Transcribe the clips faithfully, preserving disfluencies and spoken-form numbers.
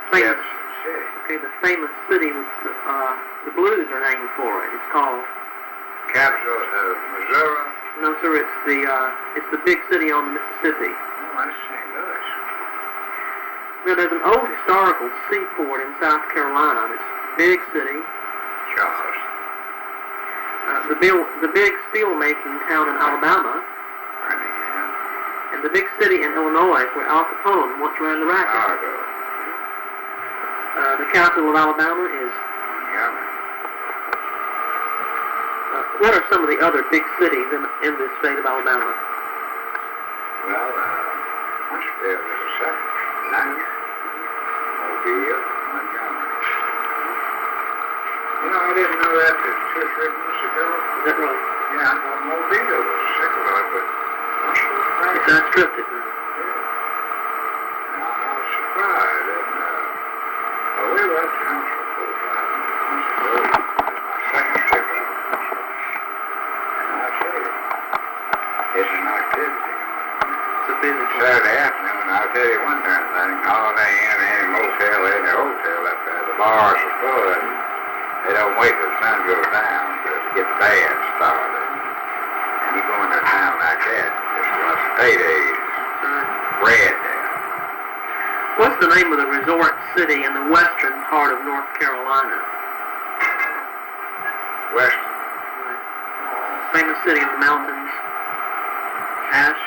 famous, Jefferson City. okay, the famous city with the, uh, the blues are named for it. It's called... Capital of Missouri. No, sir, it's the, uh, it's the big city on the Mississippi. Oh, that's Saint Louis. Now, there's an old historical seaport in South Carolina. It's a big city. Charles. Uh, the, bil the big steel-making town in Alabama. Birmingham. And the big city in Illinois where Al Capone once ran the racket. Chicago. Uh, the capital of Alabama is... Montgomery. Uh, what are some of the other big cities in, in this state of Alabama? Well, uh, Huntsville is a second. Ninth. Mobile. Montgomery. You know, I didn't know that till two or three months ago. Is that right? Yeah, I thought Mobile was second, but Huntsville was right. It's unscripted now. Now, I was surprised, and, uh, well, we left town for four or five months ago. My second trip out of Huntsville. And I tell you, it's an activity going on. It's a busy place. Saturday afternoon, I'll tell you one darn thing, holiday in any motel, any hotel up there, the bars are full, and they don't wait till the sun goes down to get the band started. And you go into a town like that, it's like state aid, red there. What's the name of the resort city in the western part of North Carolina? Western. Famous city in the mountains. Ash.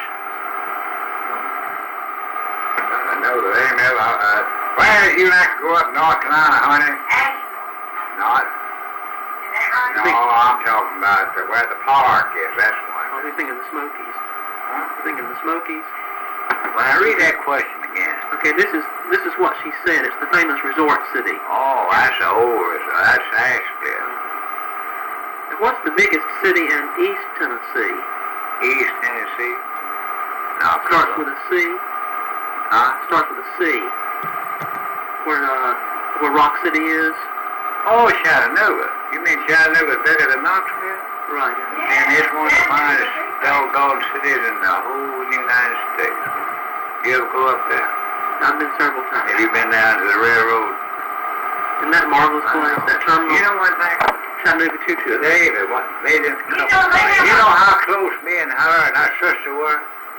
I know the name is, uh, uh, where did you like to go up North Carolina, honey? Not? No, I'm talking about the, where the park is, that's one. Oh, you're thinking the Smokies. Huh? You're thinking the Smokies. Well, now read that question again. Okay, this is this is what she said. It's the famous resort city. Oh, that's the old resort. That's Asheville. And what's the biggest city in East Tennessee? East Tennessee? No, Starts with a C. Huh? Starts with a C. Where uh, where Rock City is. Oh, Chattanooga. You mean Chattanooga's bigger than Knoxville? Right. And it's one of the finest doggone cities in the whole United States. You ever go up there? I've been several times. Have you been down to the railroad? Isn't that marvelous place? That terminal? You know one thing? Chattanooga Choo Choo. David, what, they didn't You come. know, they You have know a- how close me and her and our sister were?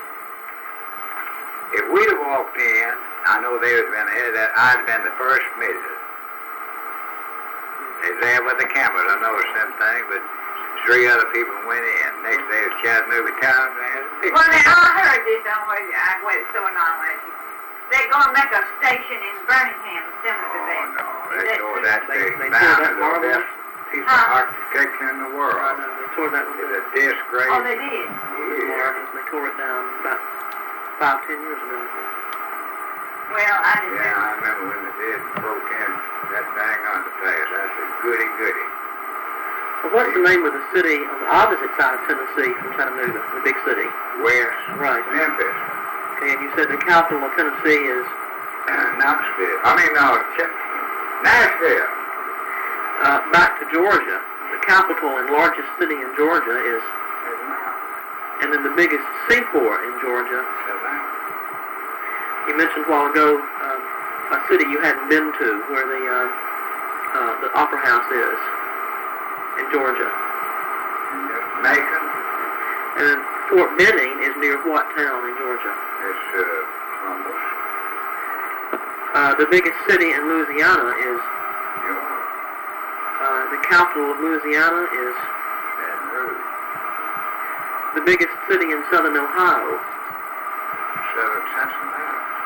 If we'd have walked in, I know they would have been ahead of that, I'd have been the first midget. They was there with the cameras, I noticed them things, but three other people went in. Next day was Chattanooga town, and they Well, now, I heard this on what I wait so anonymous. They're going to make a station in Birmingham similar to that. Oh, no, Is they that tore true? that They- thing they down. tore that It's the marble? best piece Huh? of architecture in the I world. know, they tore that It's one. a disgrace. Oh, they did. Yeah. Marvelous. They tore it down about five, ten years ago. Well, I didn't Yeah, know. I remember when they did broke in that dang underpass. That's a goody goody. Well, what's the name of the city on the opposite side of Tennessee from Chattanooga, the big city? West Right. Memphis, Okay, and you said the capital of Tennessee is uh, Knoxville. I mean, no, Ch- Nashville. uh, back to Georgia. The capital and largest city in Georgia is, and then the biggest seaport in Georgia. You mentioned a while ago um, a city you hadn't been to, where the uh, uh, the Opera House is in Georgia. Macon. And then Fort Benning is near what town in Georgia? It's uh, Columbus. Uh, the biggest city in Louisiana is, New York. uh, the capital of Louisiana is Baton Rouge. the biggest city in southern Ohio. Southern Cincinnati.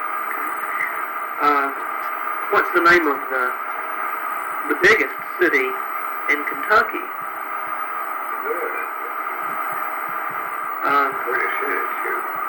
Uh, what's the name of the the biggest city in Kentucky? Good. Um, Pretty city, too.